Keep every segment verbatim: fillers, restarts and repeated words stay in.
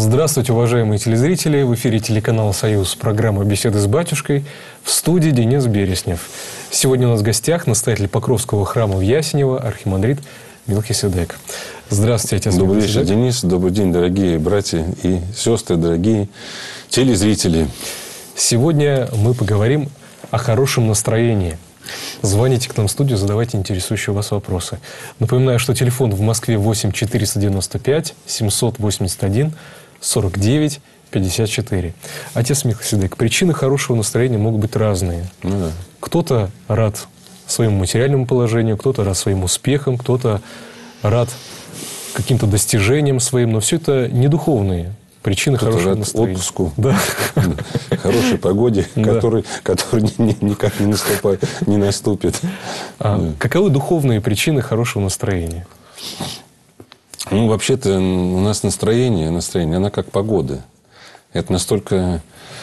Здравствуйте, уважаемые телезрители! В эфире телеканал «Союз», программа «Беседы с батюшкой». В студии Денис Береснев. Сегодня у нас в гостях настоятель Покровского храма в Ясенево, архимандрит Мелхиседек. Здравствуйте, отец Добрый Мелхиседек. вечер, Денис. Добрый день, дорогие братья и сестры, дорогие телезрители. Сегодня мы поговорим о хорошем настроении. Звоните к нам в студию, задавайте интересующие вас вопросы. Напоминаю, что телефон в Москве восемь четыреста девяносто пять семьсот восемьдесят один сорок девять пятьдесят четыре. Отец Мелхиседек, причины хорошего настроения могут быть разные. Ну, да. Кто-то рад своему материальному положению, кто-то рад своим успехам, кто-то рад каким-то достижениям своим, но все это не духовные причины хорошего рад настроения. Отпуску, да. Хорошей погоде, которая никак не наступает, не наступит. А да. Каковы духовные причины хорошего настроения? Ну, вообще-то у нас настроение, настроение, она как погода. Это настолько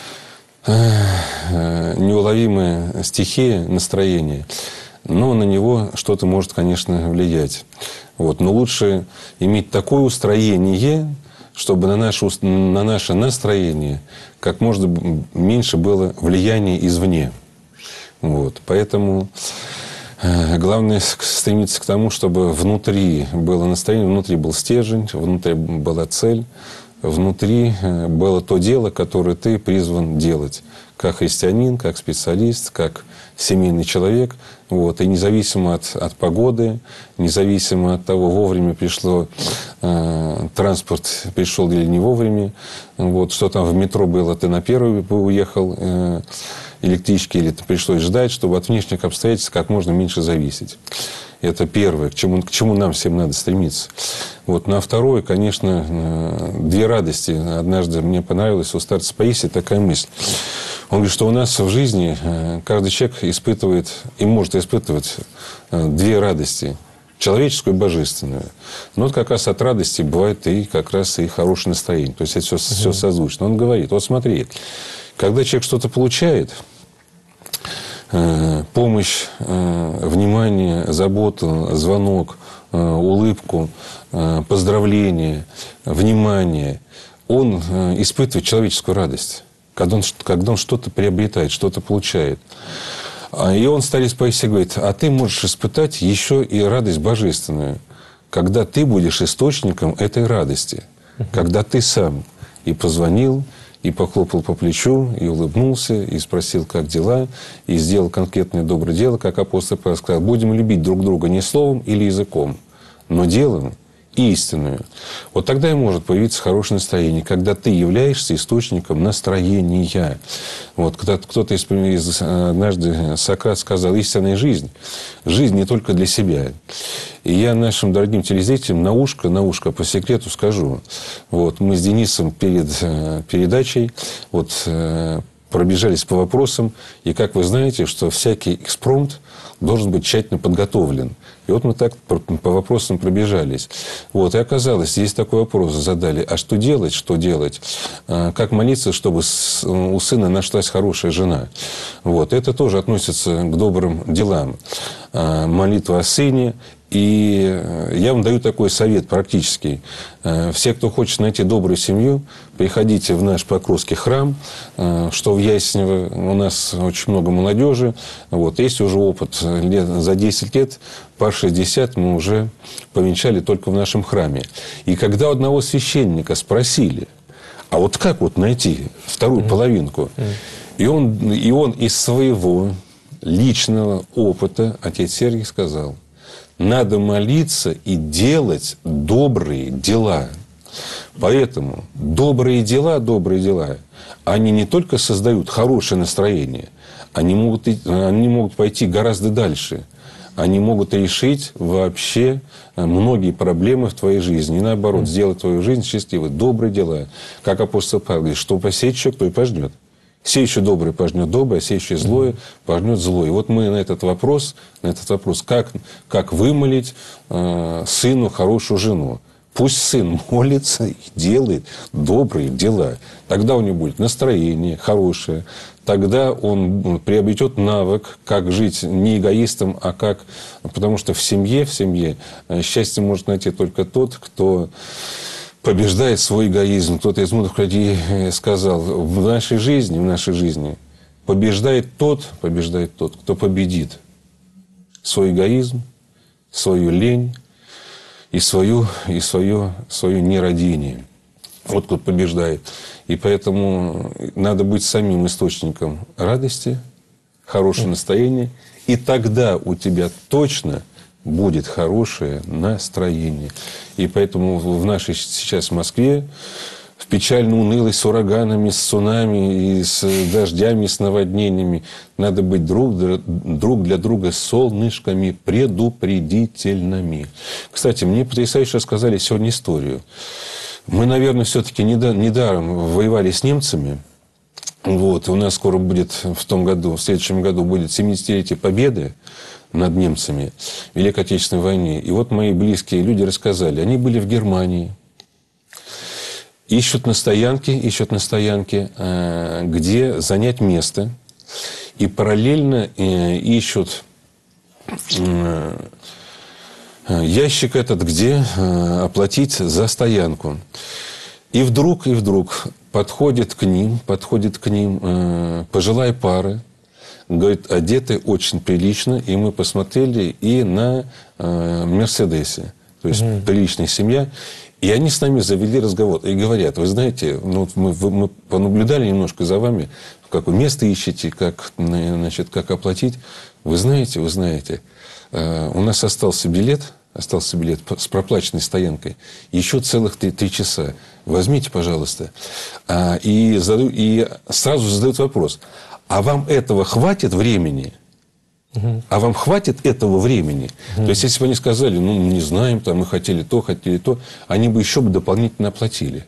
неуловимая стихия настроения, но на него что-то может, конечно, влиять. Вот. Но лучше иметь такое устроение, чтобы на наше, на наше настроение как можно меньше было влияния извне. Вот. Поэтому главное стремиться к тому, чтобы внутри было настроение, внутри был стержень, внутри была цель, внутри было то дело, которое ты призван делать. Как христианин, как специалист, как семейный человек. Вот. И независимо от, от погоды, независимо от того, вовремя пришло э, транспорт, пришел или не вовремя, вот, что там в метро было, ты на первый уехал э, электрички, или ты пришлось ждать, чтобы от внешних обстоятельств как можно меньше зависеть. Это первое, к чему, к чему нам всем надо стремиться. Вот. Ну, а второе, конечно, две радости. Однажды мне понравилась у старца Паисия такая мысль. Он говорит, что у нас в жизни каждый человек испытывает и может испытывать две радости. Человеческую и божественную. Но вот как раз от радости бывает и как раз и хорошее настроение. То есть это все, угу. все созвучно. Он говорит, вот смотри, когда человек что-то получает, помощь, внимание, заботу, звонок, улыбку, поздравление, внимание, он испытывает человеческую радость. Когда он, когда он что-то приобретает, что-то получает. И он, старец Паисий, говорит, а ты можешь испытать еще и радость божественную, когда ты будешь источником этой радости. Когда ты сам и позвонил, и похлопал по плечу, и улыбнулся, и спросил, как дела, и сделал конкретное доброе дело, как апостол Павел сказал, будем любить друг друга не словом или языком, но делом и истинную. Вот тогда и может появиться хорошее настроение, когда ты являешься источником настроения. Вот когда кто-то из, из, однажды Сократ сказал, истинная жизнь, жизнь не только для себя. И я нашим дорогим телезрителям на ушко, на ушко по секрету скажу. Вот, мы с Денисом перед передачей вот, пробежались по вопросам. И как вы знаете, что всякий экспромт должен быть тщательно подготовлен. И вот мы так по вопросам пробежались. Вот, и оказалось, здесь такой вопрос задали. А что делать, что делать? Как молиться, чтобы у сына нашлась хорошая жена? Вот, это тоже относится к добрым делам. Молитва о сыне. И я вам даю такой совет практический. Все, кто хочет найти добрую семью, приходите в наш Покровский храм, что в Ясенево у нас очень много молодежи. Вот. Есть уже опыт. Лет, за десять лет, по шестьдесят мы уже повенчали только в нашем храме. И когда у одного священника спросили, а вот как вот найти вторую mm-hmm. половинку? Mm-hmm. И, он, и он из своего личного опыта, отец Сергий, сказал, надо молиться и делать добрые дела. Поэтому добрые дела, добрые дела, они не только создают хорошее настроение, они могут, они могут пойти гораздо дальше. Они могут решить вообще многие проблемы в твоей жизни. И наоборот, сделать твою жизнь счастливой. Добрые дела. Как апостол Павел говорит, что посеет человек, то и пожнет. Сеющий доброе пожнет доброе, сеющий злое пожнет злое. И вот мы на этот вопрос, на этот вопрос, как, как вымолить э, сыну хорошую жену. Пусть сын молится и делает добрые дела. Тогда у него будет настроение хорошее. Тогда он приобретет навык, как жить не эгоистом, а как... Потому что в семье, в семье счастье может найти только тот, кто побеждает свой эгоизм. Кто-то из мудрых людей сказал, в нашей жизни, в нашей жизни побеждает тот, побеждает тот, кто победит свой эгоизм, свою лень и свою, и свое, свое нерадение. Вот кто побеждает. И поэтому надо быть самим источником радости, хорошего настроения, и тогда у тебя точно будет хорошее настроение. И поэтому в нашей сейчас Москве, в печально унылой, с ураганами, с цунами, и с дождями, с наводнениями, надо быть друг, друг для друга солнышками предупредительными. Кстати, мне потрясающе рассказали сегодня историю. Мы, наверное, все-таки недаром воевали с немцами. Вот, у нас скоро будет в том году, в следующем году будет семидесятилетие Победы над немцами в Великой Отечественной войне. И вот мои близкие люди рассказали, они были в Германии, ищут на стоянке, ищут на стоянке, где занять место, и параллельно ищут ящик этот, где оплатить за стоянку. И вдруг, и вдруг подходит к ним, подходит к ним пожилая пара, говорит, одеты очень прилично, и мы посмотрели и на э, Мерседесе. То есть, угу. приличная семья. И они с нами завели разговор. И говорят, вы знаете, ну, мы, мы понаблюдали немножко за вами, как вы место ищете, как, значит, как оплатить. Вы знаете, вы знаете, э, у нас остался билет, остался билет с проплаченной стоянкой. Еще целых три, три часа. Возьмите, пожалуйста. А, и, заду, и сразу задают вопрос. А вам этого хватит времени? Угу. А вам хватит этого времени? Угу. То есть, если бы они сказали, ну, мы не знаем, там, мы хотели то, хотели то, они бы еще бы дополнительно оплатили.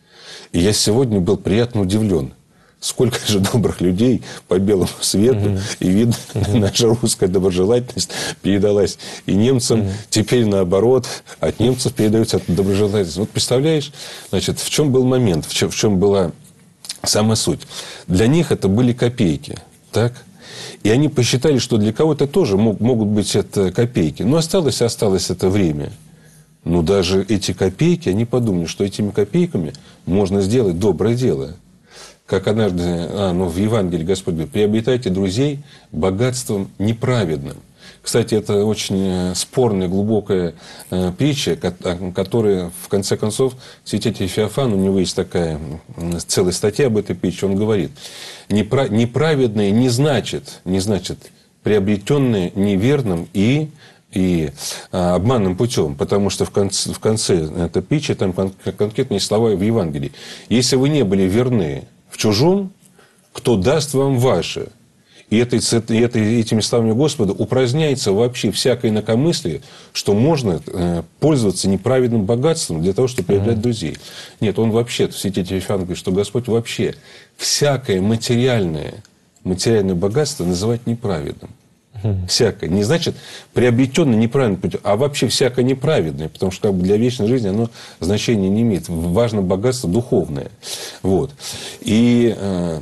И я сегодня был приятно удивлен. Сколько же добрых людей по белому свету. Угу. И видно, угу. наша русская доброжелательность передалась и немцам. Угу. Теперь наоборот, от немцев передается эта доброжелательность. Вот представляешь, значит, в чем был момент, в чем, в чем была... Сама суть. Для них это были копейки. Так? И они посчитали, что для кого-то тоже мог, могут быть это копейки. Но осталось, осталось это время. Но даже эти копейки, они подумали, что этими копейками можно сделать доброе дело. Как однажды, а, ну, в Евангелии Господь говорит, приобретайте друзей богатством неправедным. Кстати, это очень спорная, глубокая э, притча, которая, в конце концов, святитель Феофан, у него есть такая целая статья об этой притче, он говорит, непра- неправедное не значит, не значит приобретенное неверным и, и а, обманным путем, потому что в конце, в конце этой притчи там кон- конкретные слова в Евангелии. Если вы не были верны в чужом, кто даст вам ваше? И этой, этой, этими словами Господа упраздняется вообще всякое инакомыслие, что можно э, пользоваться неправедным богатством для того, чтобы приобретать mm-hmm. друзей. Нет, он вообще, святитель Феофан говорит, что Господь вообще всякое материальное, материальное богатство называет неправедным. Mm-hmm. Всякое. Не значит приобретенное неправильным путем, а вообще всякое неправедное, потому что как бы, для вечной жизни оно значения не имеет. Важно богатство духовное. Вот. И... Э,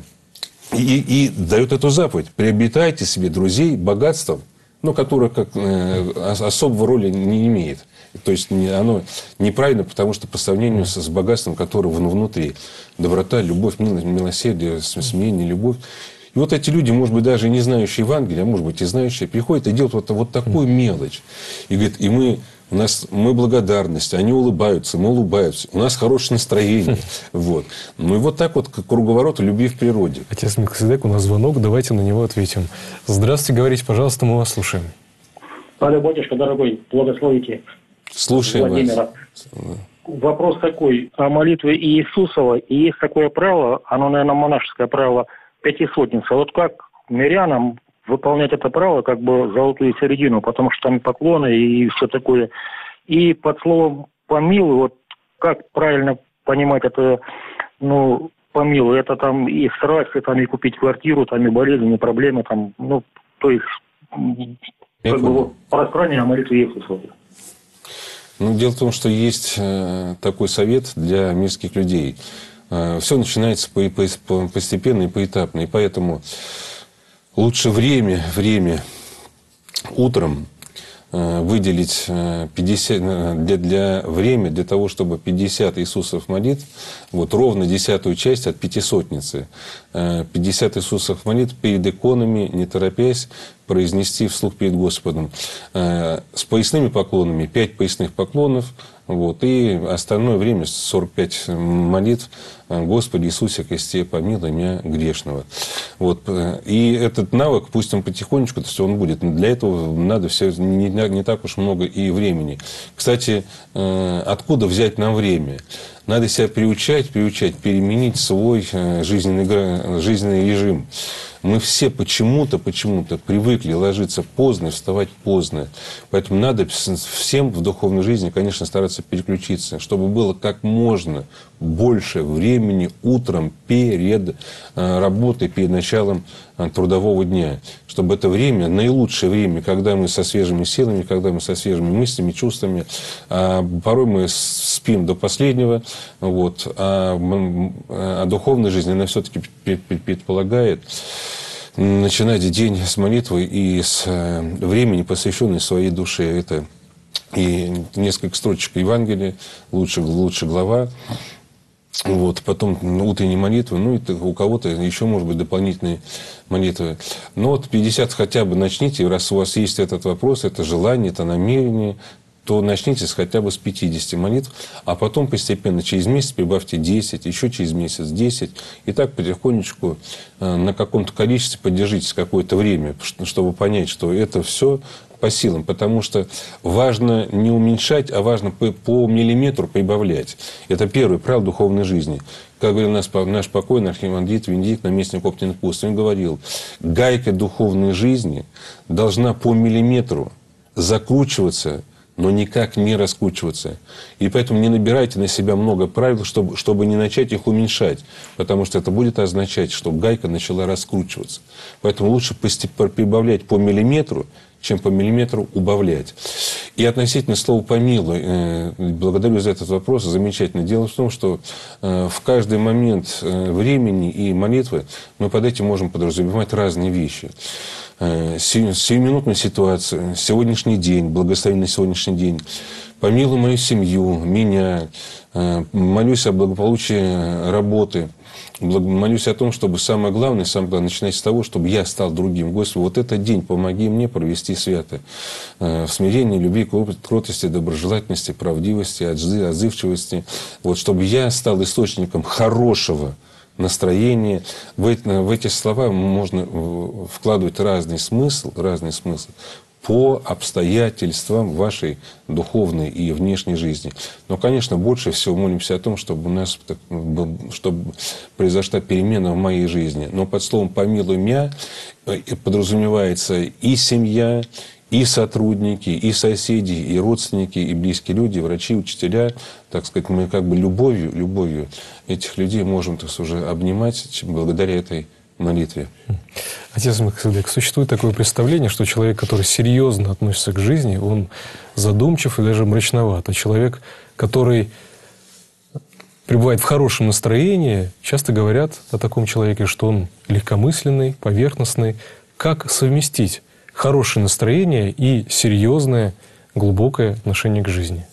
И, и дает эту заповедь. Приобретайте себе друзей богатством, но которое как, э, особого роли не имеет. То есть не, оно неправильно, потому что по сравнению с, с богатством, которое внутри. Доброта, любовь, милосердие, смирение, любовь. И вот эти люди, может быть, даже не знающие Евангелия, а может быть и знающие, приходят и делают вот, вот такую мелочь. И говорят, и мы... У нас мы благодарность, они улыбаются, мы улыбаемся. У нас хорошее настроение. Вот. Ну и вот так вот круговорот любви в природе. Отец Мелхиседек, у нас звонок, давайте на него ответим. Здравствуйте, говорите, пожалуйста, мы вас слушаем. Алло, батюшка, дорогой, благословите. Слушаем Владимира. вас. Вопрос такой. О молитве Иисусова. И есть такое правило, оно, наверное, монашеское правило, пятисотница. Вот как мирянам выполнять это право, как бы золотую середину, потому что там поклоны и все такое. И под словом «помилуй», вот как правильно понимать это, ну, помилуй, это там и страсти, там и купить квартиру, там и болезни, и проблемы, там, ну, то есть, Я как бы, вот, пространение молитвы Иисуса. Ну, дело в том, что есть э, такой совет для мирских людей. Э, все начинается по, по, постепенно и поэтапно, и поэтому... Лучше время, время утром выделить пятьдесят, для, для время для того, чтобы пятьдесят Иисусов молитв, вот ровно десятую часть от пятисотницы, пятьдесят Иисусов молитв перед иконами, не торопясь, произнести вслух перед Господом. С поясными поклонами пять поясных поклонов, вот, и остальное время сорок пять молитв «Господи Иисусе Христе, помилуй меня грешного». Вот. И этот навык, пусть он потихонечку, то есть он будет. Для этого надо все, не, не так уж много и времени. Кстати, откуда взять нам время? Надо себя приучать, приучать, переменить свой жизненный, жизненный режим. Мы все почему-то, почему-то привыкли ложиться поздно, вставать поздно. Поэтому надо всем в духовной жизни, конечно, стараться переключиться, чтобы было как можно больше времени утром перед работой, перед началом трудового дня. Чтобы это время, наилучшее время, когда мы со свежими силами, когда мы со свежими мыслями, чувствами. А порой мы спим до последнего. Вот, а, а духовная жизнь, она все-таки предполагает начинать день с молитвы и с времени, посвященной своей душе. Это и несколько строчек Евангелия, лучше, лучше глава. Вот, потом утренние молитвы, ну, и у кого-то еще, может быть, дополнительные молитвы. Но вот пятьдесят хотя бы начните, раз у вас есть этот вопрос, это желание, это намерение, то начните с, хотя бы с пятидесяти молитв, а потом постепенно через месяц прибавьте десять, еще через месяц десять. И так потихонечку на каком-то количестве поддержитесь какое-то время, чтобы понять, что это все по силам. Потому что важно не уменьшать, а важно по, по миллиметру прибавлять. Это первое правило духовной жизни. Как говорил наш, наш покойный архимандрит Венедикт, наместник Оптиных пуст, он говорил, гайка духовной жизни должна по миллиметру закручиваться, но никак не раскручиваться. И поэтому не набирайте на себя много правил, чтобы, чтобы не начать их уменьшать. Потому что это будет означать, что гайка начала раскручиваться. Поэтому лучше прибавлять по миллиметру, чем по миллиметру убавлять. И относительно слова «помилуй», благодарю за этот вопрос, замечательно. Дело в том, что в каждый момент времени и молитвы мы под этим можем подразумевать разные вещи. Сиюминутную ситуацию, сегодняшний день, благословенный сегодняшний день. Помилуй мою семью, меня. Молюсь о благополучии работы. Молюсь о том, чтобы самое главное, самое главное, начинать с того, чтобы я стал другим. Господи, вот этот день помоги мне провести свято. В смирении, любви, кротости, доброжелательности, правдивости, отзывчивости. Вот, чтобы я стал источником хорошего настроение. В эти, в эти слова можно вкладывать разный смысл, разный смысл по обстоятельствам вашей духовной и внешней жизни. Но, конечно, больше всего молимся о том, чтобы у нас чтобы произошла перемена в моей жизни. Но под словом «помилуй меня» подразумевается и семья, и сотрудники, и соседи, и родственники, и близкие люди, врачи, учителя. Так сказать, мы как бы любовью, любовью этих людей можем, так сказать, уже обнимать благодаря этой молитве. Отец Мелхиседек, существует такое представление, что человек, который серьезно относится к жизни, он задумчив и даже мрачноват. А человек, который пребывает в хорошем настроении, часто говорят о таком человеке, что он легкомысленный, поверхностный. Как совместить хорошее настроение и серьезное, глубокое отношение к жизни?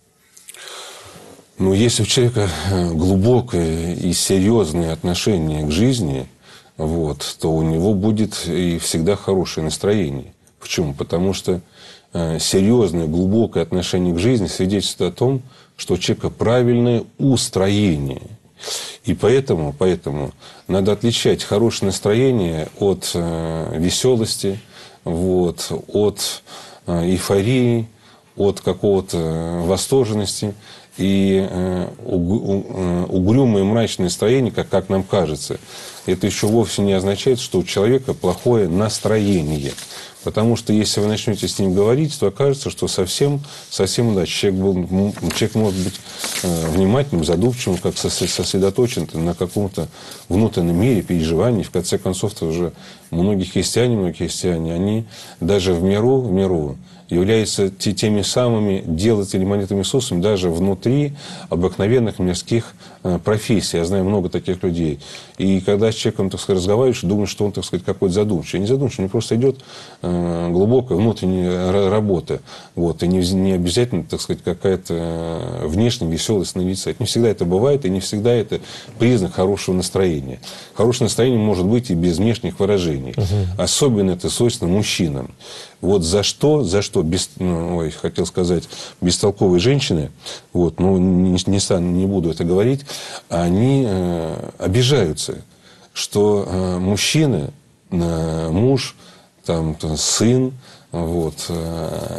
Ну, если у человека глубокое и серьезное отношение к жизни, вот, то у него будет и всегда хорошее настроение. Почему? Потому что серьезное, глубокое отношение к жизни свидетельствует о том, что у человека правильное устроение. И поэтому, поэтому надо отличать хорошее настроение от э, веселости, вот, от э, эйфории, от какого-то восторженности. И э, угрюмое и мрачное настроение, как, как нам кажется, это еще вовсе не означает, что у человека плохое настроение. Потому что если вы начнете с ним говорить, то окажется, что совсем, совсем иначе. Человек, был, человек может быть э, внимательным, задумчивым, как сосредоточен на каком-то внутреннем мире, переживании. В конце концов, -то уже Многие христиане, многие христиане, они даже в миру, в миру являются теми самыми делателями молитвами Иисусом даже внутри обыкновенных мирских профессий. Я знаю много таких людей. И когда с человеком, так сказать, разговариваешь, думаешь, что он, так сказать, какой-то задумчивый. Не задумчивый, у него просто идет глубокая внутренняя работа. Вот. И не, не обязательно, так сказать, какая-то внешняя веселость на лице. Не всегда это бывает, и не всегда это признак хорошего настроения. Хорошее настроение может быть и без внешних выражений. Угу. Особенно это свойственно мужчинам. Вот за что, за что, без, ну, ой, хотел сказать, бестолковые женщины, вот, ну, не, не, стану, не буду это говорить, они э, обижаются, что э, мужчина, э, муж, там, сын, вот, э,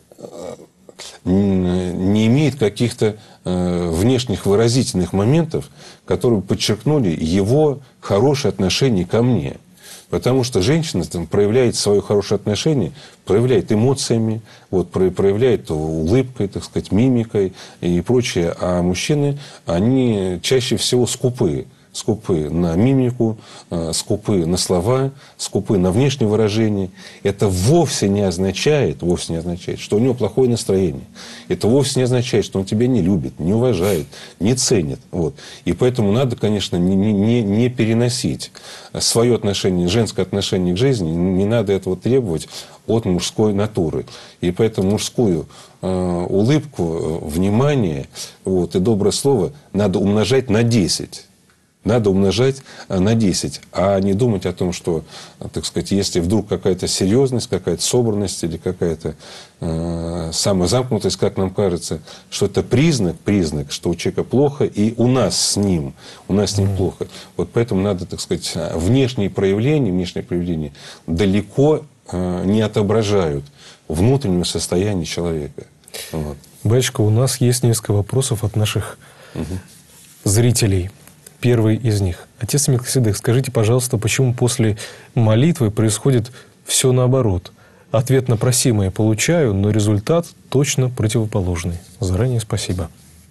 не имеет каких-то э, внешних выразительных моментов, которые подчеркнули его хорошее отношение ко мне. Потому что женщина там, проявляет свое хорошее отношение, проявляет эмоциями, вот, проявляет улыбкой, так сказать, мимикой и прочее. А мужчины, они чаще всего скупы. Скупы на мимику, скупы на слова, скупы на внешнее выражение. Это вовсе не означает, вовсе не означает, что у него плохое настроение. Это вовсе не означает, что он тебя не любит, не уважает, не ценит. Вот. И поэтому надо, конечно, не, не, не переносить свое отношение, женское отношение к жизни. Не надо этого требовать от мужской натуры. И поэтому мужскую э, улыбку, внимание вот, и доброе слово надо умножать на десять. Надо умножать на десять, а не думать о том, что, так сказать, если вдруг какая-то серьезность, какая-то собранность или какая-то э, самозамкнутость, как нам кажется, что это признак, признак, что у человека плохо, и у нас с ним, у нас с ним mm-hmm. плохо. Вот поэтому надо, так сказать, внешние проявления, внешние проявления далеко э, не отображают внутреннего состояния человека. Вот. Батюшка, у нас есть несколько вопросов от наших mm-hmm. зрителей. Первый из них. Отец Мелхиседек, скажите, пожалуйста, почему после молитвы происходит все наоборот? Ответ на просимое получаю, но результат точно противоположный. Заранее спасибо.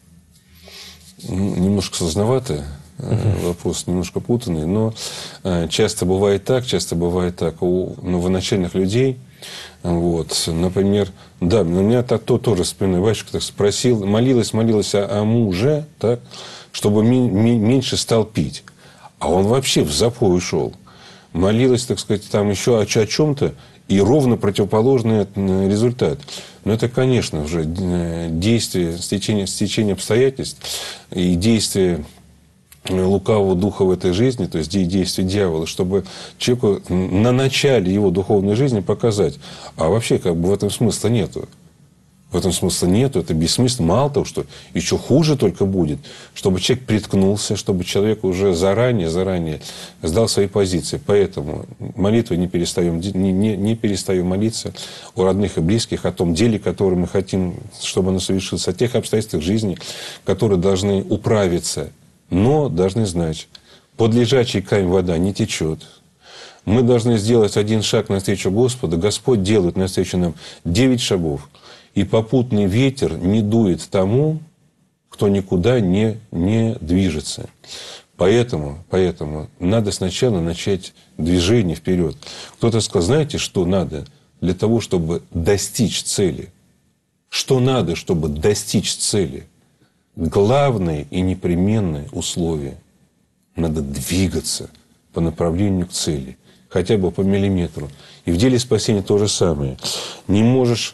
Немножко сложновато. Uh-huh. Вопрос немножко путанный. Но часто бывает так, часто бывает так у новоначальных людей. Вот. Например, да, у меня так, то тоже вспоминаю, батюшка так спросил, молилась, молилась о, о муже, так, чтобы ми, ми, меньше стал пить. А он вообще в запой ушел. Молилась, так сказать, там еще о, о чем-то, и ровно противоположный результат. Но это, конечно, уже действие, стечение, стечение обстоятельств и действие лукавого духа в этой жизни, то есть действие дьявола, чтобы человеку на начале его духовной жизни показать, а вообще как бы в этом смысла нету. В этом смысла нету, это бессмысленно. Мало того, что еще хуже только будет, чтобы человек приткнулся, чтобы человек уже заранее, заранее сдал свои позиции. Поэтому молитвой не перестаем, не, не, не перестаем молиться о родных и близких, о том деле, которое мы хотим, чтобы оно совершилось, о тех обстоятельствах жизни, которые должны управиться. Но должны знать, под лежачий камень вода не течет. Мы должны сделать один шаг навстречу Господу. Господь делает навстречу нам девять шагов. И попутный ветер не дует тому, кто никуда не, не движется. Поэтому, поэтому надо сначала начать движение вперед. Кто-то сказал, знаете, что надо для того, чтобы достичь цели? Что надо, чтобы достичь цели? Главное и непременное условие. Надо двигаться по направлению к цели. Хотя бы по миллиметру. И в деле спасения то же самое. Не можешь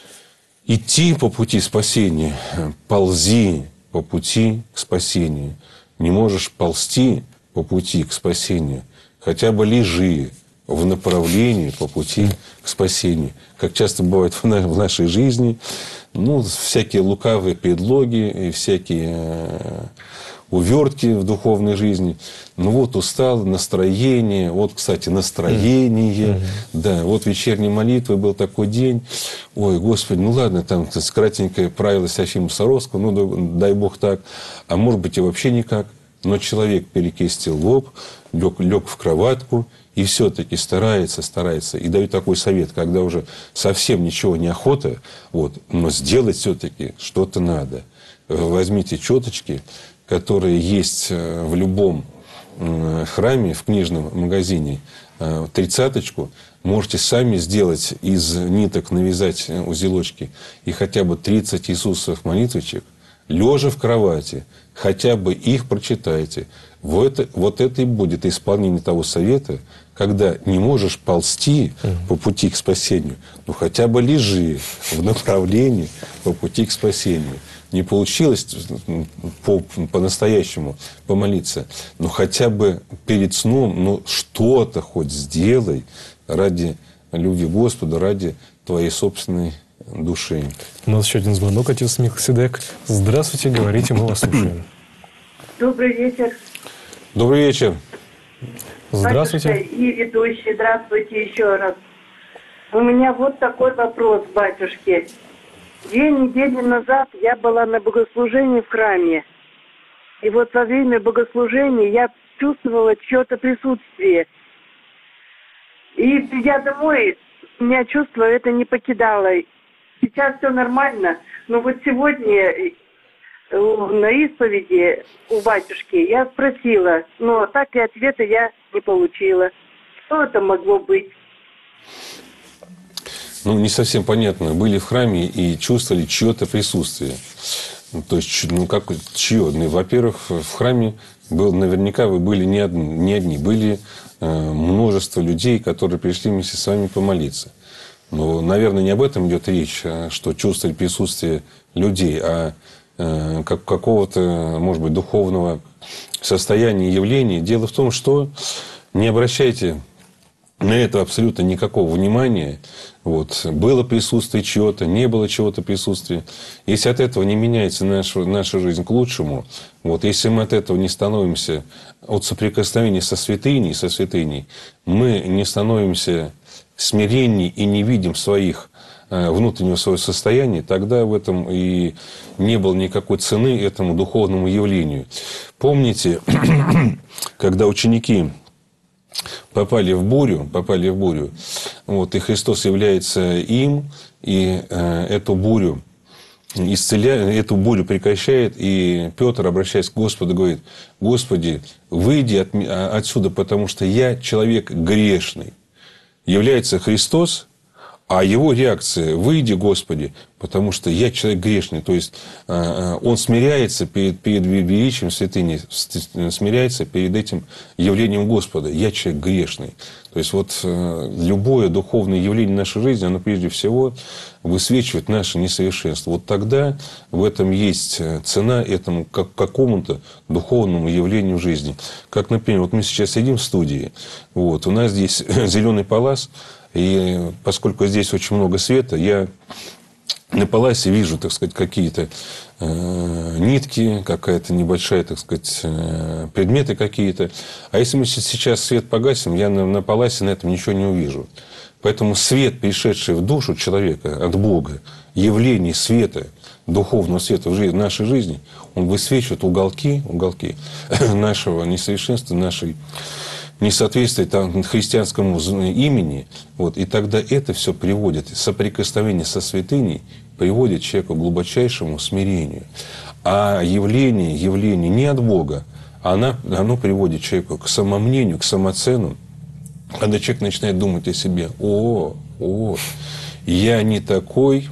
идти по пути спасения, ползи по пути к спасению. Не можешь ползти по пути к спасению, хотя бы лежи в направлении по пути к спасению. Как часто бывает в нашей жизни, ну, всякие лукавые предлоги и всякие увертки в духовной жизни. Ну вот устал, настроение. Вот, кстати, настроение. Mm-hmm. Да, вот вечерней молитвы был такой день. Ой, Господи, ну ладно, там кратенькое правило Серафима Саровского, ну дай Бог так. А может быть и вообще никак. Но человек перекрестил лоб, лег, лег в кроватку и все-таки старается, старается. И даю такой совет, когда уже совсем ничего не охота, вот, но сделать все-таки что-то надо. Возьмите четочки, которые есть в любом в храме, в книжном магазине тридцаточку, можете сами сделать из ниток, навязать узелочки и хотя бы тридцать Иисусовых молитвочек, лежа в кровати, хотя бы их прочитайте. Вот это, вот это и будет исполнение того совета, когда не можешь ползти по пути к спасению, но хотя бы лежи в направлении по пути к спасению. Не получилось по, по-настоящему помолиться, но хотя бы перед сном, ну, что-то хоть сделай ради любви Господа, ради твоей собственной души. У нас еще один звонок, отец Милхиседек. Здравствуйте, говорите, мы вас слушаем. Добрый вечер. Добрый вечер. Здравствуйте. Батюшка и ведущий, здравствуйте еще раз. У меня вот такой вопрос, батюшки. Две недели назад я была на богослужении в храме. И вот во время богослужения я чувствовала чье-то присутствие. И придя домой, меня чувство это не покидало. Сейчас все нормально. Но вот сегодня на исповеди у батюшки я спросила, но так и ответа я не получила. Что это могло быть? Ну, не совсем понятно. Были в храме и чувствовали чье-то присутствие. То есть, ну, как чье? Ну, во-первых, в храме был, наверняка вы были не одни. Не одни. Были э, множество людей, которые пришли вместе с вами помолиться. Но, наверное, не об этом идет речь, что чувствовали присутствие людей, а э, как, какого-то, может быть, духовного состояния, явления. Дело в том, что не обращайте на это абсолютно никакого внимания. Вот. Было присутствие чего-то, не было чего-то присутствия. Если от этого не меняется наша, наша жизнь к лучшему, вот, если мы от этого не становимся, от соприкосновения со святыней, со святыней, мы не становимся смиренней и не видим своих, внутреннего своего состояния, тогда в этом и не было никакой цены этому духовному явлению. Помните, когда ученики попали в бурю, попали в бурю, вот, и Христос является им, и э, эту бурю исцеляет, эту бурю прекращает, и Петр, обращаясь к Господу, говорит: Господи, выйди от, отсюда, потому что я человек грешный. Является Христос, а его реакция: выйди, Господи, потому что я человек грешный. То есть, он смиряется перед, перед величием святыни, смиряется перед этим явлением Господа. Я человек грешный. То есть, вот любое духовное явление нашей жизни, оно прежде всего высвечивает наше несовершенство. Вот тогда в этом есть цена этому как какому-то духовному явлению жизни. Как, например, вот мы сейчас сидим в студии, вот, у нас здесь зеленый палас. И поскольку здесь очень много света, я на паласе вижу, так сказать, какие-то э, нитки, какая-то небольшая, так сказать, э, предметы какие-то. А если мы сейчас свет погасим, я на, на паласе на этом ничего не увижу. Поэтому свет, пришедший в душу человека от Бога, явление света, духовного света в, жизни, в нашей жизни, он высвечивает уголки, уголки нашего несовершенства, нашей несоответствие там, христианскому имени, вот, и тогда это все приводит, соприкосновение со святыней приводит человека к глубочайшему смирению. А явление, явление не от Бога, оно, оно приводит человека к самомнению, к самоцену, когда человек начинает думать о себе: о, о, я не такой,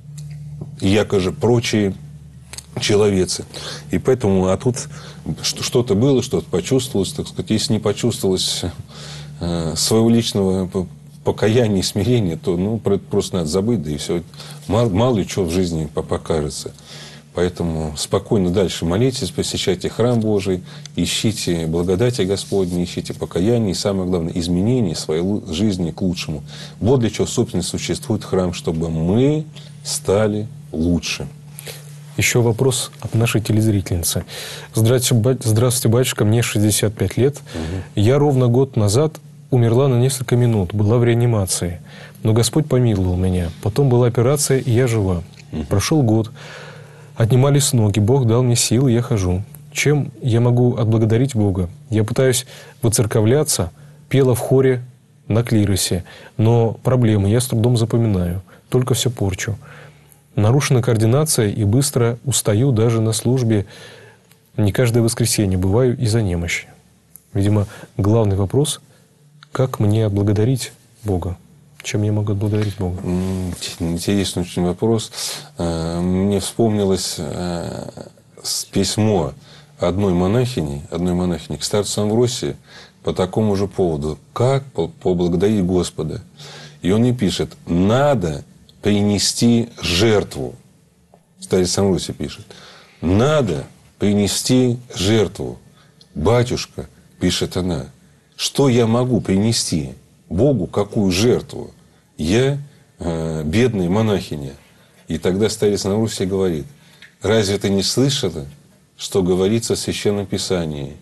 якоже прочие человецы. И поэтому, а тут что-то было, что-то почувствовалось, так сказать. Если не почувствовалось э, своего личного покаяния и смирения, то ну, просто надо забыть, да и все. Мало, мало ли что в жизни покажется. Поэтому спокойно дальше молитесь, посещайте храм Божий, ищите благодати Господней, ищите покаяние и, самое главное, изменения своей жизни к лучшему. Вот для чего, собственно, существует храм, чтобы мы стали лучше. Еще вопрос от нашей телезрительницы. Здравствуйте, Здравствуйте, батюшка, мне шестьдесят пять лет. Угу. Я ровно год назад умерла на несколько минут, была в реанимации. Но Господь помиловал меня. Потом была операция, и я жива. Угу. Прошел год. Отнимались ноги, Бог дал мне силы, я хожу. Чем я могу отблагодарить Бога? Я пытаюсь выцерковляться, пела в хоре на клиросе. Но проблемы я с трудом запоминаю. Только все порчу. Нарушена координация, и быстро устаю даже на службе. Не каждое воскресенье бываю из-за немощи. Видимо, главный вопрос, как мне отблагодарить Бога? Чем я могу отблагодарить Бога? Интересный очень вопрос. Мне вспомнилось письмо одной монахини, одной монахини к старцу Амвросию по такому же поводу. Как поблагодарить Господа? И он ей пишет: надо принести жертву. Старец Амвросий пишет: надо принести жертву. Батюшка, пишет она, что я могу принести Богу, какую жертву? Я э, бедная монахиня. И тогда старец Амвросий говорит: разве ты не слышала, что говорится в Священном Писании?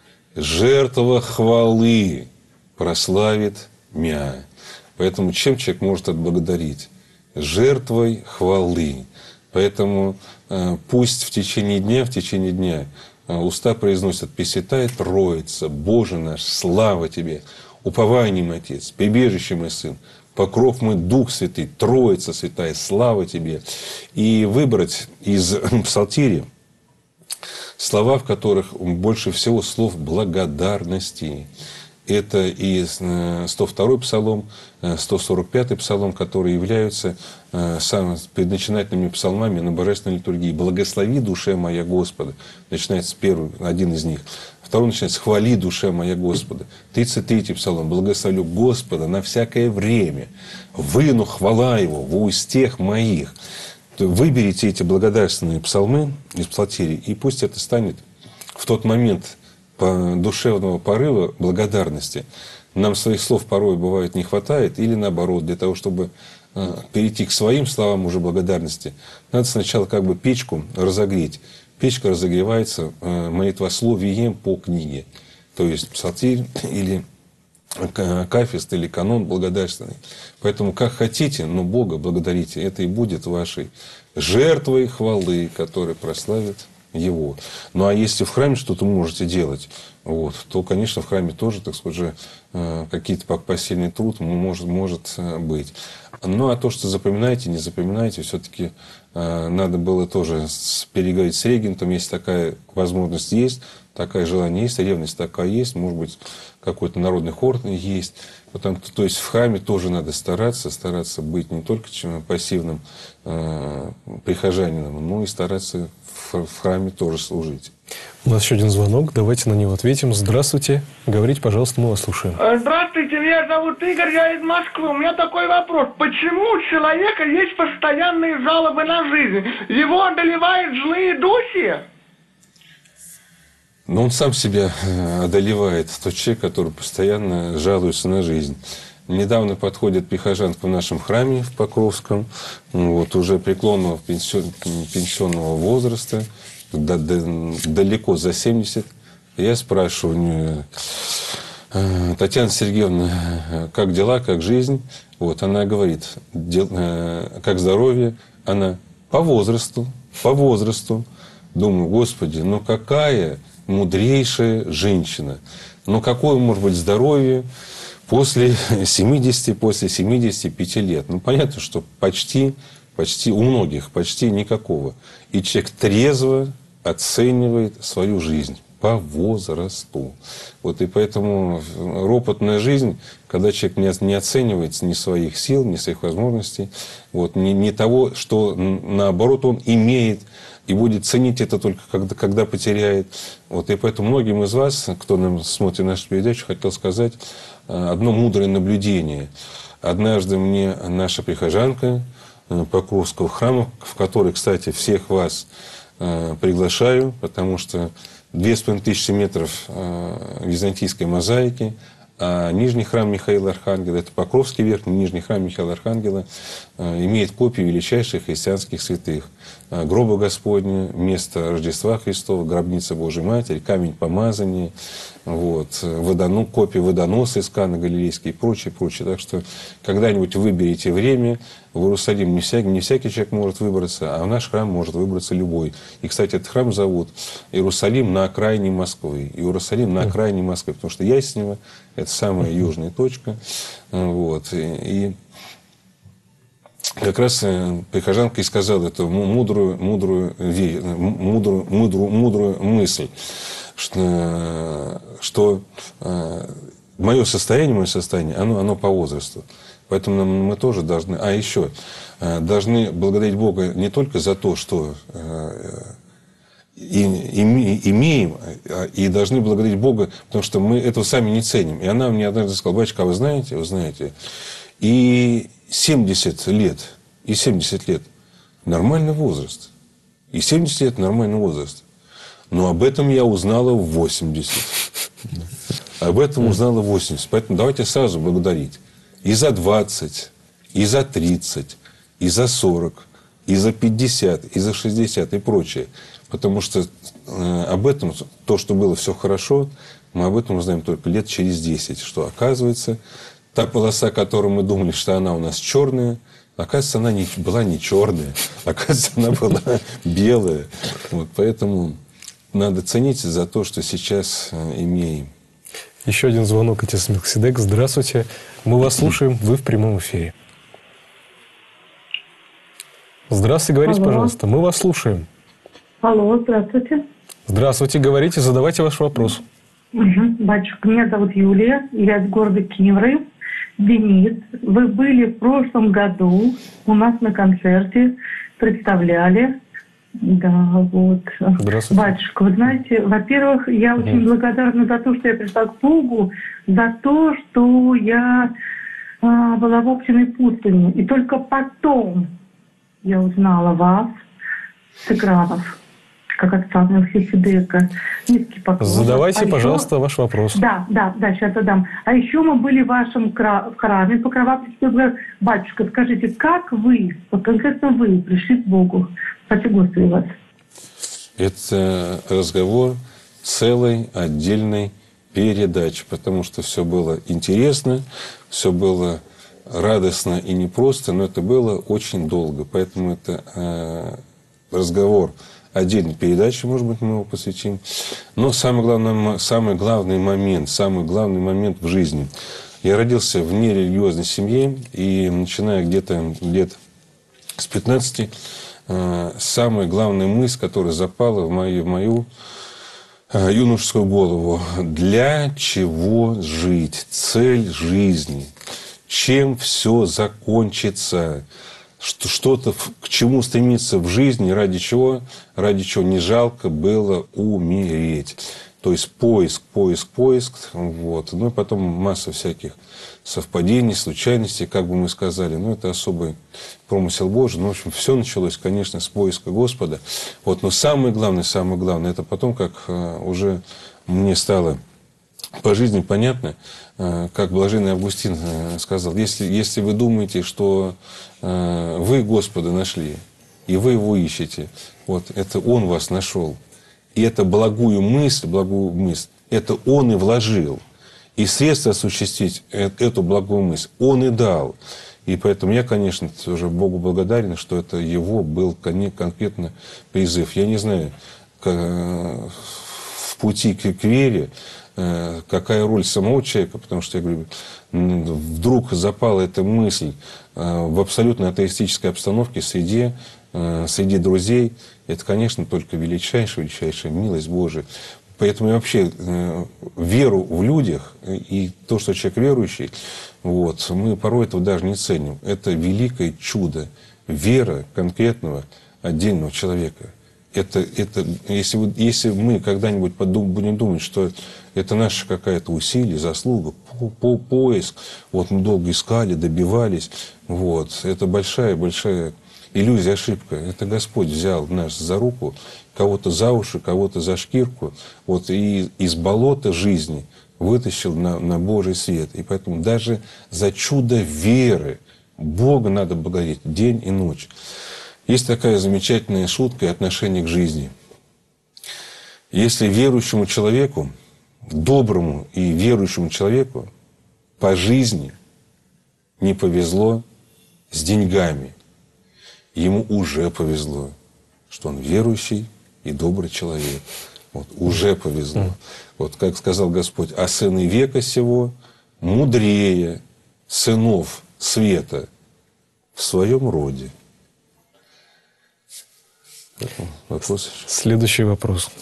Жертва хвалы прославит мя. Поэтому чем человек может отблагодарить? Жертвой хвалы. Поэтому э, пусть в течение дня, в течение дня э, уста произносят: Пресвятая Троица, Боже наш, слава Тебе, упование мой Отец, прибежище мой Сын, покров мой Дух Святый, Троица Святая, слава Тебе. И выбрать из псалтири слова, в которых больше всего слов благодарности. Это и сто второй псалом, сто сорок пятый псалом, которые являются предначинательными псалмами на божественной литургии. «Благослови, душе моя, Господа». Начинается первый, один из них. Второй начинается: «Хвали, душе моя, Господа». тридцать третий псалом: «Благословлю Господа на всякое время. Выну хвала Его в устех моих». Выберите эти благодарственные псалмы из псалтири, и пусть это станет в тот момент душевного порыва благодарности. Нам своих слов порой бывает не хватает, или наоборот, для того, чтобы перейти к своим словам уже благодарности, надо сначала как бы печку разогреть. Печка разогревается молитвословием по книге. То есть псалтирь или кафест или канон благодарственный. Поэтому как хотите, но Бога благодарите. Это и будет вашей жертвой хвалы, которая прославит Его. Ну а если в храме что-то можете делать, вот, то, конечно, в храме тоже, так сказать, какие-то посильный труд может, может быть. Ну а то, что запоминаете, не запоминаете, все-таки надо было тоже переговорить с регентом, если такая возможность есть, такое желание есть, ревность такая есть, может быть, какой-то народный хор есть. Потому, то есть в храме тоже надо стараться, стараться быть не только пассивным э, прихожанином, но и стараться в, в храме тоже служить. У нас еще один звонок, давайте на него ответим. Здравствуйте, говорите, пожалуйста, мы вас слушаем. Здравствуйте, меня зовут Игорь, я из Москвы. У меня такой вопрос. Почему у человека есть постоянные жалобы на жизнь? Его одолевают злые духи? Но он сам себя одолевает, тот человек, который постоянно жалуется на жизнь. Недавно подходит прихожанка в нашем храме в Покровском, вот, уже преклонного пенсионного возраста, далеко за семьдесят. Я спрашиваю у нее: Татьяна Сергеевна, как дела, как жизнь? Вот, она говорит: как здоровье? Она: по возрасту, по возрасту. Думаю: Господи, ну какая мудрейшая женщина. Но какое может быть здоровье после семидесяти, после семидесяти пяти лет? Ну, понятно, что почти, почти у многих почти никакого. И человек трезво оценивает свою жизнь по возрасту. Вот и поэтому ропотная жизнь, когда человек не, не оценивает ни своих сил, ни своих возможностей, вот, ни, ни того, что наоборот он имеет, и будет ценить это только когда, когда потеряет. Вот, и поэтому многим из вас, кто нам смотрит нашу передачу, хотел сказать одно мудрое наблюдение. Однажды мне наша прихожанка Покровского храма, в который, кстати, всех вас приглашаю, потому что две с половиной тысячи метров византийской мозаики, а нижний храм Михаила Архангела, это Покровский верхний, нижний храм Михаила Архангела, имеет копии величайших христианских святых. Гроба Господня, место Рождества Христова, гробница Божьей Матери, камень помазания, вот, водону, копии водоноса из Каны Галилейской и прочее, прочее. Так что когда-нибудь выберите время. В Иерусалим не всякий, не всякий человек может выбраться, а в наш храм может выбраться любой. И, кстати, этот храм зовут Иерусалим на окраине Москвы. Иерусалим на окраине Москвы, потому что Яснево – это самая южная точка. Вот. И как раз прихожанка и сказала эту мудрую, мудрую, мудрую, мудрую, мудрую мысль. что, что мое состояние, мое состояние, оно, оно по возрасту. Поэтому мы тоже должны, а еще должны благодарить Бога не только за то, что имеем, и должны благодарить Бога, потому что мы этого сами не ценим. И она мне однажды сказала: батюшка, а вы знаете, вы знаете, и семьдесят лет, и семьдесят лет нормальный возраст, и семьдесят лет нормальный возраст. Но об этом я узнала в восемьдесят. Об этом узнала в восемьдесят. Поэтому давайте сразу благодарить. И за двадцать, и за тридцать, и за сорок, и за пятьдесят, и за шестьдесят, и прочее. Потому что э, об этом, то, что было все хорошо, мы об этом узнаем только лет через десять. Что оказывается, та полоса, которую мы думали, что она у нас черная, оказывается, она не, была не черная. Оказывается, она была белая. Вот, поэтому надо ценить за то, что сейчас э, имеем. Еще один звонок, отец Мелхиседек. Здравствуйте. Мы вас слушаем. Вы в прямом эфире. Здравствуйте, говорите, Алло. пожалуйста. Мы вас слушаем. Алло, здравствуйте. Здравствуйте, говорите, задавайте ваш вопрос. Угу. Батюшка, меня зовут Юлия, я из города Кимры. Денис, вы были в прошлом году у нас на концерте, представляли. Да, вот. Здравствуйте. Батюшка, вы знаете, во-первых, я очень Угу. благодарна за то, что я пришла к Богу, за то, что я а, была в Оптиной пустыне. И только потом я узнала вас с экранов, как отца Мелхиседека. Низкий поклон. Задавайте, а пожалуйста, еще... ваш вопрос. Да, да, да, сейчас задам. А еще мы были в вашем кра... в храме, Покрова Пресвятого. Батюшка, скажите, как вы, вот конкретно вы, пришли к Богу? Приветствую вас. Это разговор целой отдельной передачи, потому что все было интересно, все было радостно и непросто, но это было очень долго. Поэтому это э, разговор отдельной передачи, может быть, мы его посвятим. Но самый главный, самый главный момент, самый главный момент в жизни. Я родился в нерелигиозной семье, и начиная где-то лет с пятнадцати, э, самая главная мысль, которая запала в мою, в мою э, юношескую голову: для чего жить? Цель жизни. Чем все закончится? Что-то, к чему стремиться в жизни, ради чего, ради чего не жалко было умереть. То есть поиск, поиск, поиск. Вот. Ну и потом масса всяких совпадений, случайностей, как бы мы сказали. Ну, это особый промысел Божий. Ну, в общем, все началось, конечно, с поиска Господа. Вот. Но самое главное, самое главное, это потом, как уже мне стало по жизни понятно, как блаженный Августин сказал: если, если вы думаете, что вы Господа нашли, и вы его ищете, вот это Он вас нашел. И это благую мысль, благую мысль, это Он и вложил. И средства осуществить эту благую мысль Он и дал. И поэтому я, конечно, тоже Богу благодарен, что это Его был конкретно призыв. Я не знаю, в пути к вере какая роль самого человека, потому что, я говорю, вдруг запала эта мысль в абсолютно атеистической обстановке среди, среди друзей. Это, конечно, только величайшая, величайшая милость Божия. Поэтому я вообще веру в людях и то, что человек верующий, вот, мы порой этого даже не ценим. Это великое чудо, вера конкретного отдельного человека. Это, это, если, вы, если мы когда-нибудь подум, будем думать, что это наша какая-то усилие, заслуга, по, по, поиск, вот мы долго искали, добивались, вот, это большая-большая иллюзия, ошибка. Это Господь взял нас за руку, кого-то за уши, кого-то за шкирку, вот, и из болота жизни вытащил на, на Божий свет. И поэтому даже за чудо веры Бога надо благодарить день и ночь. Есть такая замечательная шутка и отношение к жизни. Если верующему человеку, доброму и верующему человеку по жизни не повезло с деньгами, ему уже повезло, что он верующий и добрый человек. Вот, уже повезло. Вот как сказал Господь: а сыны века сего мудрее сынов света в своем роде. Вопрос. Следующий вопрос.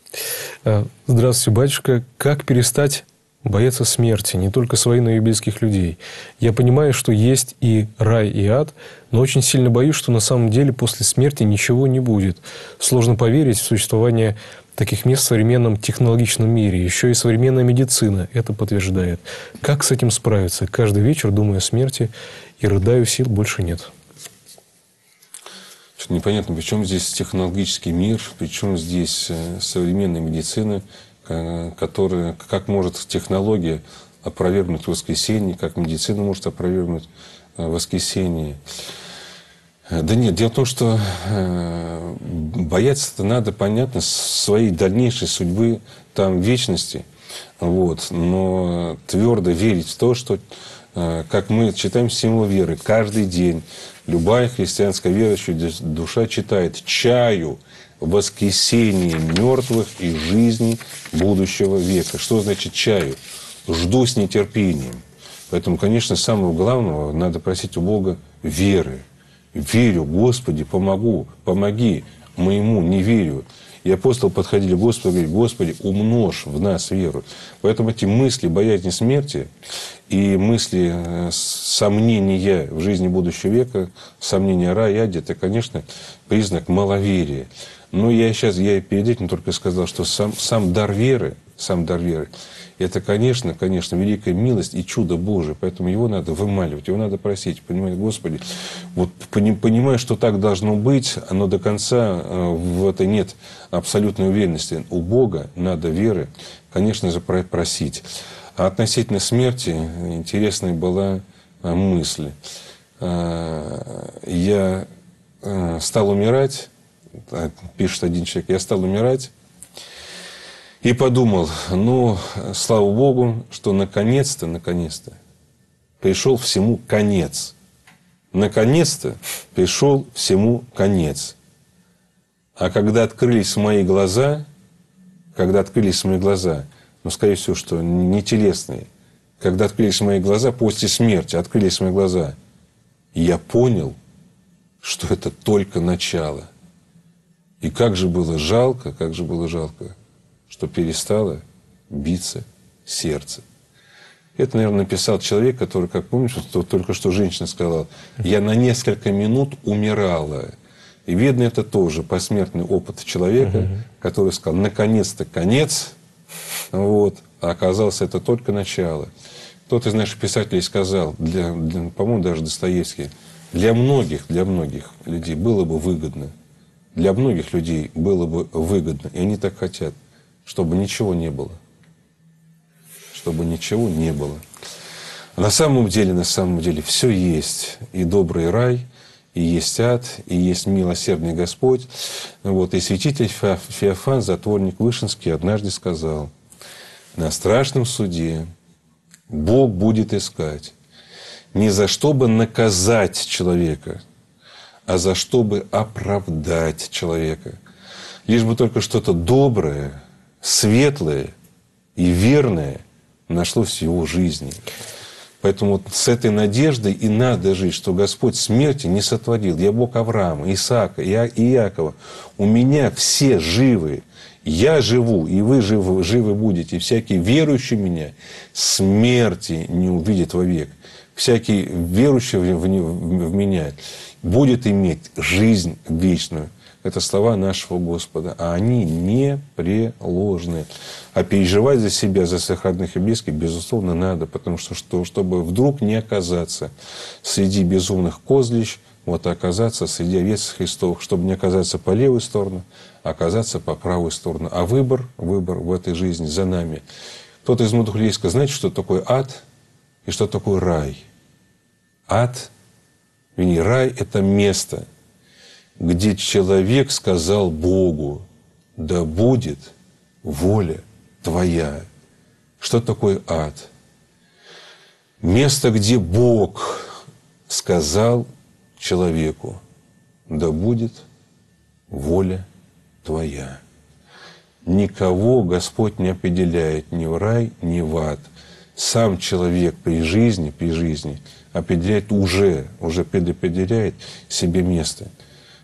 Здравствуйте, батюшка. Как перестать бояться смерти, не только своих, но и близких людей? Я понимаю, что есть и рай, и ад, но очень сильно боюсь, что на самом деле после смерти ничего не будет. Сложно поверить в существование таких мест в современном технологичном мире. Еще и современная медицина это подтверждает. Как с этим справиться? Каждый вечер думаю о смерти и рыдаю, сил больше нет. Что-то непонятно, при чем здесь технологический мир, при чем здесь современная медицина, которая, как может технология опровергнуть воскресенье, как медицина может опровергнуть воскресенье. Да нет, дело в том, что бояться-то надо, понятно, своей дальнейшей судьбы, там, вечности. Вот. Но твердо верить в то, что, как мы читаем символ веры, каждый день любая христианская верующая душа читает «чаю воскресение мертвых и жизни будущего века». Что значит «чаю»? Жду с нетерпением. Поэтому, конечно, самого главного надо просить у Бога веры. Верю, Господи, помогу, помоги моему неверию. И апостолы подходили к Господу и говорили: Господи, умножь в нас веру. Поэтому эти мысли боязни смерти и мысли сомнения в жизни будущего века, сомнения о рае и аде, это, конечно, признак маловерия. Но я сейчас, я перед этим только сказал, что сам, сам дар веры, сам дар веры, это, конечно, конечно, великая милость и чудо Божие. Поэтому его надо вымаливать, его надо просить. Понимаете, Господи, вот понимая, что так должно быть, но до конца в это нет абсолютной уверенности. У Бога надо веры, конечно же, просить. А относительно смерти интересная была мысль. Я стал умирать, пишет один человек, я стал умирать, и подумал, ну, слава Богу, что наконец-то, наконец-то пришел всему конец. Наконец-то пришел всему конец. А когда открылись мои глаза, когда открылись мои глаза, ну, скорее всего, что не телесные, когда открылись мои глаза после смерти, открылись мои глаза, я понял, что это только начало. И как же было жалко, как же было жалко, что перестало биться сердце. Это, наверное, написал человек, который, как помнишь, только что женщина сказала, я на несколько минут умирала. И видно, это тоже посмертный опыт человека, uh-huh. который сказал, наконец-то конец, вот, а оказалось, это только начало. Кто-то из наших писателей сказал, для, для, по-моему, даже Достоевский, для многих, для многих людей было бы выгодно, для многих людей было бы выгодно, и они так хотят, чтобы ничего не было. Чтобы ничего не было. А на самом деле, на самом деле, все есть. И добрый рай, и есть ад, и есть милосердный Господь. Вот. И святитель Феофан, затворник Вышинский, однажды сказал, на страшном суде Бог будет искать не за что бы наказать человека, а за что бы оправдать человека. Лишь бы только что-то доброе, светлое и верное нашлось в его жизни. Поэтому вот с этой надеждой и надо жить, что Господь смерти не сотворил. Я Бог Авраама, Исаака и Иакова. У меня все живы. Я живу, и вы живы, живы будете. Всякий верующий в меня смерти не увидит вовек. Всякий верующий в, в, в меня будет иметь жизнь вечную. Это слова нашего Господа, а они непреложны. А переживать за себя, за своих родных и близких, безусловно, надо, потому что, что чтобы вдруг не оказаться среди безумных козлищ, вот, а оказаться среди овец Христовых, чтобы не оказаться по левую сторону, а оказаться по правую сторону. А выбор, выбор в этой жизни за нами. Кто-то из мудрых людей сказал, знаете, что такое ад и что такое рай? Ад, вернее, рай – это место, где человек сказал Богу, да будет воля твоя. Что такое ад? Место, где Бог сказал человеку, да будет воля твоя. Никого Господь не определяет ни в рай, ни в ад. Сам человек при жизни, при жизни определяет уже, уже предопределяет себе место.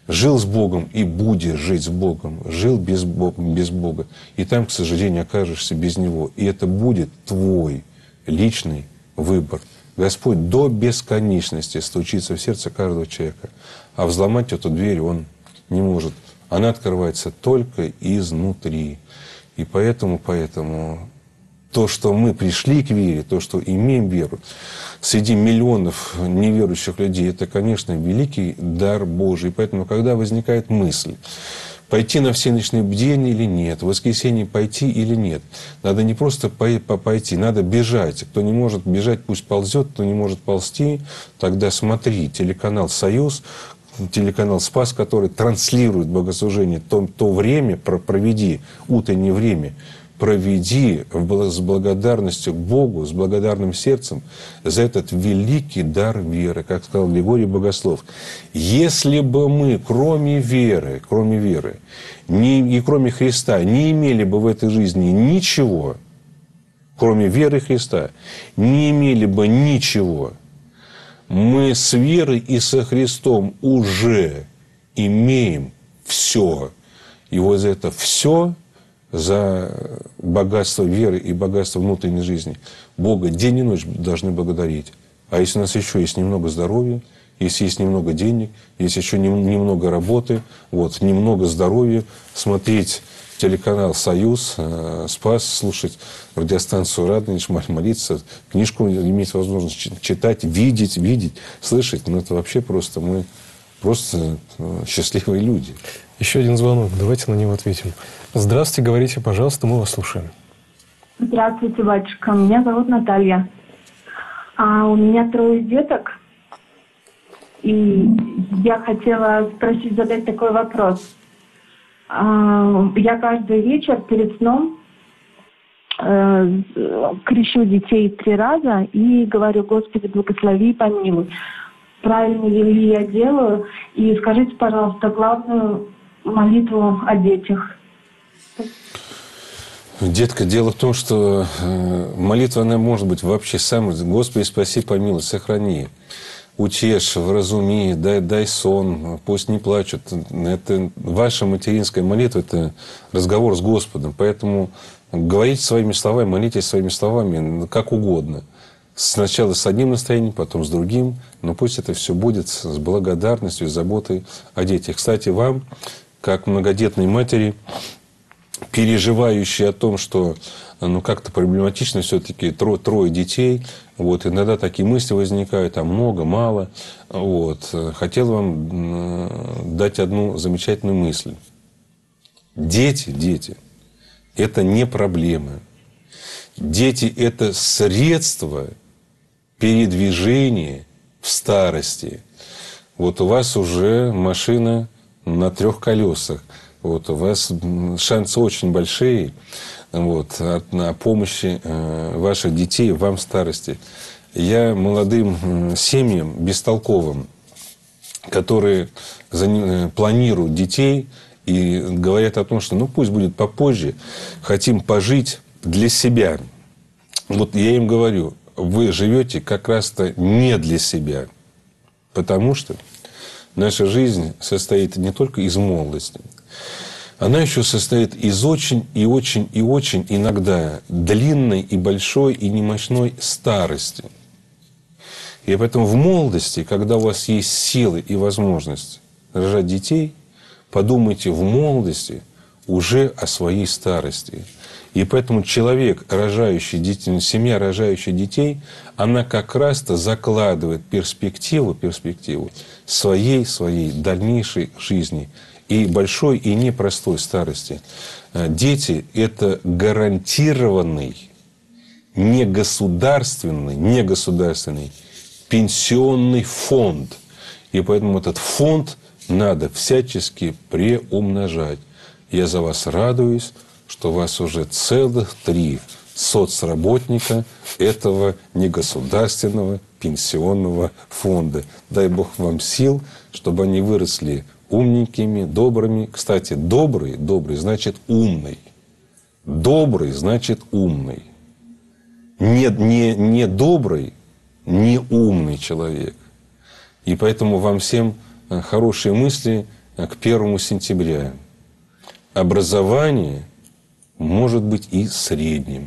Жил с Богом и будешь жить с Богом. Жил без Бога, без Бога. И там, к сожалению, окажешься без Него. И это будет твой личный выбор. Господь до бесконечности стучится в сердце каждого человека. А взломать эту дверь Он не может. Она открывается только изнутри. И поэтому, поэтому то, что мы пришли к вере, то, что имеем веру, среди миллионов неверующих людей, это, конечно, великий дар Божий. Поэтому, когда возникает мысль, пойти на всеночные бдения или нет, в воскресенье пойти или нет, надо не просто пойти, надо бежать. Кто не может бежать, пусть ползет, кто не может ползти, тогда смотри телеканал «Союз», телеканал «Спас», который транслирует богослужение, то, то время проведи, утреннее время, проведи с благодарностью к Богу, с благодарным сердцем за этот великий дар веры, как сказал Григорий Богослов. Если бы мы, кроме веры, кроме веры не, и кроме Христа, не имели бы в этой жизни ничего, кроме веры Христа, не имели бы ничего, мы с верой и со Христом уже имеем все. И вот за это все, за богатство веры и богатство внутренней жизни, Бога день и ночь должны благодарить. А если у нас еще есть немного здоровья, если есть немного денег, если еще немного работы, вот, немного здоровья, смотреть телеканал «Союз», «Спас», слушать радиостанцию «Радонеж», молиться, книжку иметь возможность читать, видеть, видеть, слышать. Ну, это вообще просто мы просто счастливые люди. Еще один звонок. Давайте на него ответим. Здравствуйте, говорите, пожалуйста, мы вас слушаем. Здравствуйте, батюшка. Меня зовут Наталья. А у меня трое деток. И я хотела спросить, задать такой вопрос. Я каждый вечер перед сном э, крещу детей три раза и говорю: Господи, благослови и помилуй. Правильно ли я делаю? И скажите, пожалуйста, главную молитву о детях. Детка, дело в том, что молитва, она может быть вообще самой: Господи, спаси, помилуй, сохрани. Утешь, вразуми, дай, дай сон, пусть не плачут. Это ваша материнская молитва, это разговор с Господом. Поэтому говорите своими словами, молитесь своими словами, как угодно. Сначала с одним настроением, потом с другим. Но пусть это все будет с благодарностью, с заботой о детях. Кстати, вам, как многодетной матери, переживающей о том, что ну, как-то проблематично все-таки тро, трое детей. Вот, иногда такие мысли возникают, а много, мало. Вот. Хотел вам дать одну замечательную мысль. Дети, дети – это не проблема. Дети – это средство передвижения в старости. Вот у вас уже машина на трех колесах. Вот, у вас шансы очень большие вот, на помощи ваших детей вам в старости. Я молодым семьям, бестолковым, которые планируют детей и говорят о том, что ну пусть будет попозже, хотим пожить для себя. Вот я им говорю, вы живете как раз-то не для себя, потому что наша жизнь состоит не только из молодости, она еще состоит из очень и очень и очень иногда длинной и большой и немощной старости. И поэтому в молодости, когда у вас есть силы и возможность рожать детей, подумайте в молодости уже о своей старости. И поэтому человек, рожающий детей, семья, рожающая детей, она как раз-то закладывает перспективу, перспективу своей, своей дальнейшей жизни. И большой, и непростой старости. Дети – это гарантированный, негосударственный, негосударственный пенсионный фонд. И поэтому этот фонд надо всячески приумножать. Я за вас радуюсь, что у вас уже целых три соцработника этого негосударственного пенсионного фонда. Дай Бог вам сил, чтобы они выросли умненькими, добрыми. Кстати, добрый, добрый значит умный. Добрый значит умный. Не, не, не добрый, не умный человек. И поэтому вам всем хорошие мысли, к первому сентября. Образование может быть и средним.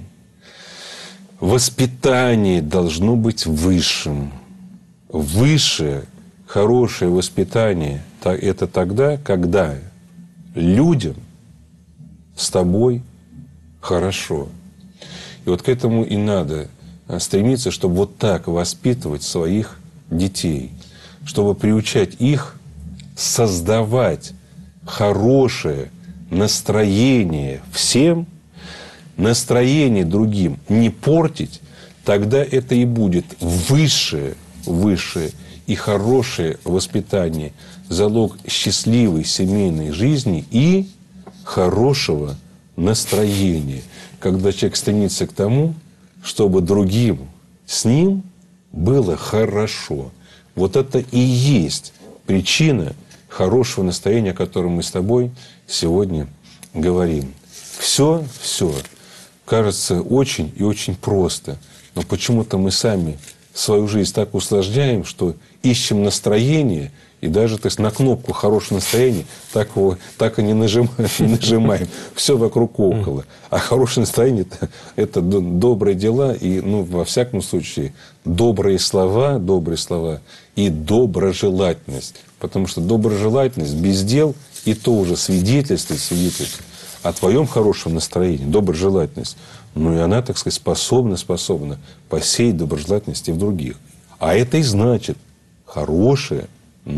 Воспитание должно быть высшим. Высшее, хорошее воспитание – это тогда, когда людям с тобой хорошо. И вот к этому и надо стремиться, чтобы вот так воспитывать своих детей, чтобы приучать их создавать хорошее настроение всем, настроение другим не портить, тогда это и будет высшее, высшее и хорошее воспитание, залог счастливой семейной жизни и хорошего настроения, когда человек стремится к тому, чтобы другим с ним было хорошо. Вот это и есть причина хорошего настроения, о котором мы с тобой сегодня говорим. Все, все кажется очень и очень просто. Но почему-то мы сами свою жизнь так усложняем, что ищем настроение, и даже то есть, на кнопку хорошего настроения так, его, так и не нажимаем. Не нажимаем. Все вокруг около. А хорошее настроение это, – это добрые дела и, ну, во всяком случае, добрые слова, добрые слова и доброжелательность. Потому что доброжелательность без дел и то уже свидетельствует, свидетельствует о твоем хорошем настроении, доброжелательность. Ну и она, так сказать, способна, способна посеять доброжелательность и в других. А это и значит хорошее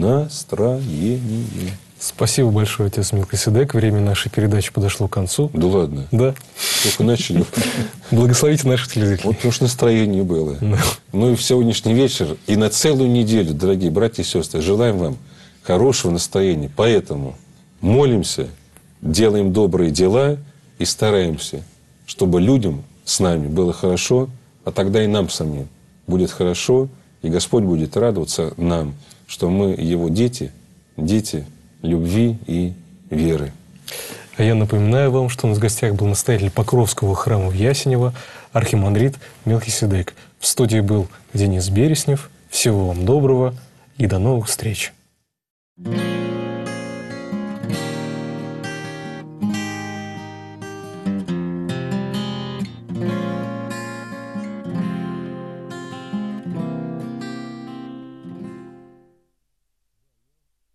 настроение. Спасибо большое, отец Мелхиседек. Время нашей передачи подошло к концу. Да ладно. Да. Только начали. Благословите наших телезрителей. Вот уж настроение было. Да. Ну и в сегодняшний вечер, и на целую неделю, дорогие братья и сестры, желаем вам хорошего настроения. Поэтому молимся, делаем добрые дела и стараемся, чтобы людям с нами было хорошо, а тогда и нам самим будет хорошо, и Господь будет радоваться нам, что мы Его дети, дети любви и веры. А я напоминаю вам, что у нас в гостях был настоятель Покровского храма в Ясенево, архимандрит Мелхиседек. В студии был Денис Береснев. Всего вам доброго и до новых встреч.